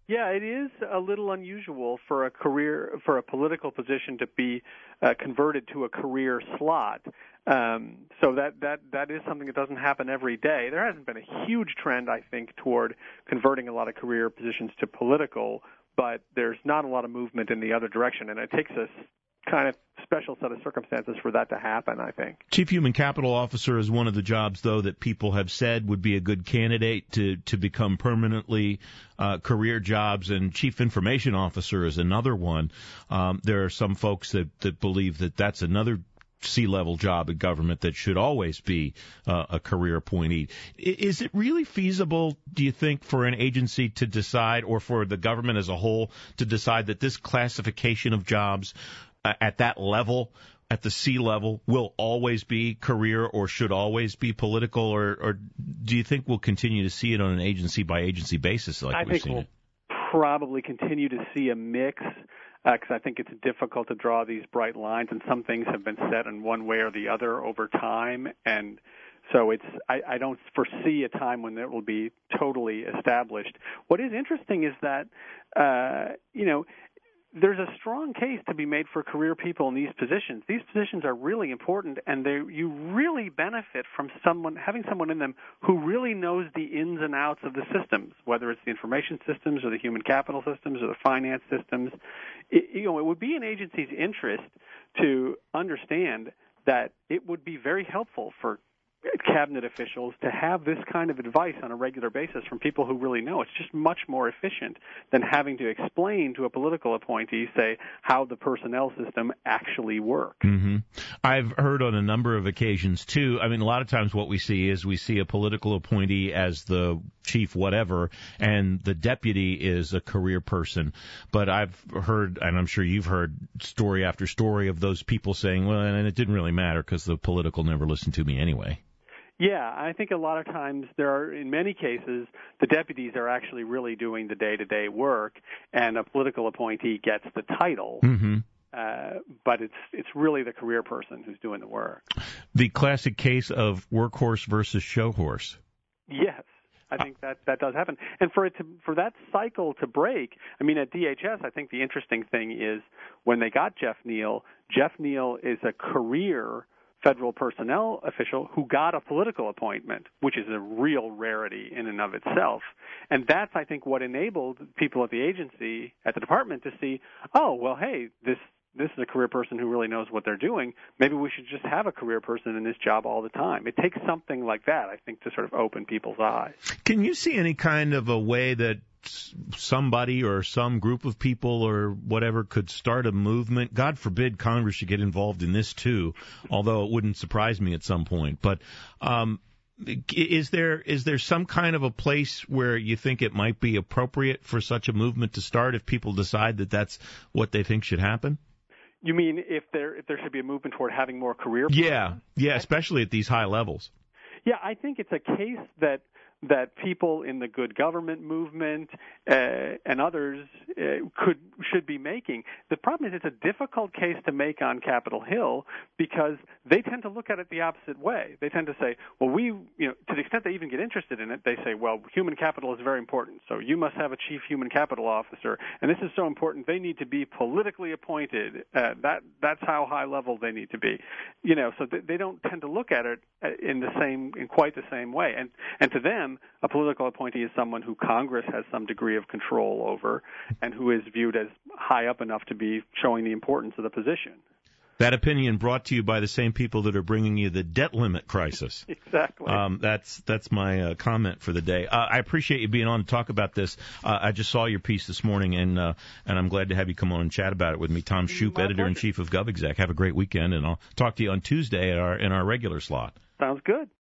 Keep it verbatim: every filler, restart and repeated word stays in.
Yeah, it is a little unusual for a career, for a political position to be uh, converted to a career slot. Um, so that, that, that is something that doesn't happen every day. There hasn't been a huge trend, I think, toward converting a lot of career positions to political, but there's not a lot of movement in the other direction, and it takes a kind of special set of circumstances for that to happen, I think. Chief Human Capital Officer is one of the jobs, though, that people have said would be a good candidate to, to become permanently uh, career jobs, and Chief Information Officer is another one. Um, there are some folks that, that believe that that's another C-level job in government that should always be uh, a career appointee. Is it really feasible, do you think, for an agency to decide, or for the government as a whole to decide that this classification of jobs uh, at that level, at the C level, will always be career or should always be political, or, or do you think we'll continue to see it on an agency-by-agency basis like I we've think seen we'll it? Probably continue to see a mix, because uh, I think it's difficult to draw these bright lines, and some things have been set in one way or the other over time, and so it's I, I don't foresee a time when it will be totally established. What is interesting is that, uh, you know, there's a strong case to be made for career people in these positions. These positions are really important, and they, you really benefit from someone having someone in them who really knows the ins and outs of the systems, whether it's the information systems or the human capital systems or the finance systems. It, you know, it would be in agency's interest to understand that it would be very helpful for cabinet officials to have this kind of advice on a regular basis from people who really know. It's just much more efficient than having to explain to a political appointee, say, how the personnel system actually works. Mm-hmm. I've heard on a number of occasions, too, I mean, a lot of times what we see is we see a political appointee as the chief whatever, and the deputy is a career person. But I've heard, and I'm sure you've heard, story after story of those people saying, well, and it didn't really matter because the political never listened to me anyway. Yeah, I think a lot of times there are, in many cases, the deputies are actually really doing the day-to-day work, and a political appointee gets the title. Mm-hmm. Uh, but it's it's really the career person who's doing the work. The classic case of workhorse versus show horse. Yes. I think that that does happen, and for it to for that cycle to break, I mean, at D H S, I think the interesting thing is when they got Jeff Neal. Jeff Neal is a career federal personnel official who got a political appointment, which is a real rarity in and of itself. And that's, I think, what enabled people at the agency, at the department, to see, oh, well, hey, this this is a career person who really knows what they're doing. Maybe we should just have a career person in this job all the time. It takes something like that, I think, to sort of open people's eyes. Can you see any kind of a way that somebody or some group of people or whatever could start a movement? God forbid Congress should get involved in this too, although it wouldn't surprise me at some point. But um, is there is there some kind of a place where you think it might be appropriate for such a movement to start if people decide that that's what they think should happen? You mean if there if there should be a movement toward having more career? Yeah, yeah, especially at these high levels. Yeah, I think it's a case that that people in the good government movement uh, and others uh, could should be making. The problem is it's a difficult case to make on Capitol Hill because they tend to look at it the opposite way. They tend to say, well, we, you know, to the extent they even get interested in it, they say, well, human capital is very important, so you must have a chief human capital officer, and this is so important they need to be politically appointed. Uh, that that's how high level they need to be. You know, so th- they don't tend to look at it in the same in quite the same way. And and to them, a political appointee is someone who Congress has some degree of control over and who is viewed as high up enough to be showing the importance of the position. That opinion brought to you by the same people that are bringing you the debt limit crisis. Exactly. Um, that's that's my uh, comment for the day. Uh, I appreciate you being on to talk about this. Uh, I just saw your piece this morning, and uh, and I'm glad to have you come on and chat about it with me. Tom Shoup, editor-in-chief of GovExec. Have a great weekend, and I'll talk to you on Tuesday at our in our regular slot. Sounds good.